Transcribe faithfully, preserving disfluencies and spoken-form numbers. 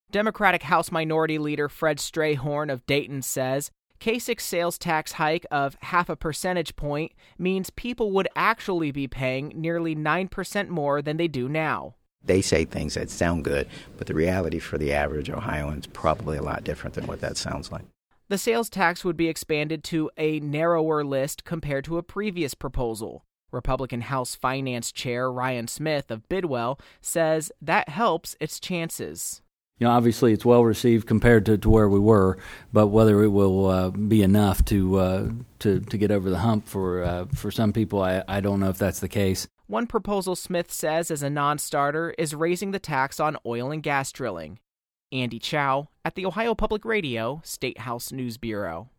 Democratic House Minority Leader Fred Strayhorn of Dayton says Kasich's sales tax hike of half a percentage point means people would actually be paying nearly nine percent more than they do now. They say things that sound good, but the reality for the average Ohioan is probably a lot different than what that sounds like. The sales tax would be expanded to a narrower list compared to a previous proposal. Republican House Finance Chair Ryan Smith of Bidwell says that helps its chances. You know, obviously it's well received compared to, to where we were, but whether it will uh, be enough to uh, to to get over the hump for uh, for some people, I, I don't know if that's the case. One proposal Smith says is a non-starter is raising the tax on oil and gas drilling. Andy Chow at the Ohio Public Radio State House News Bureau.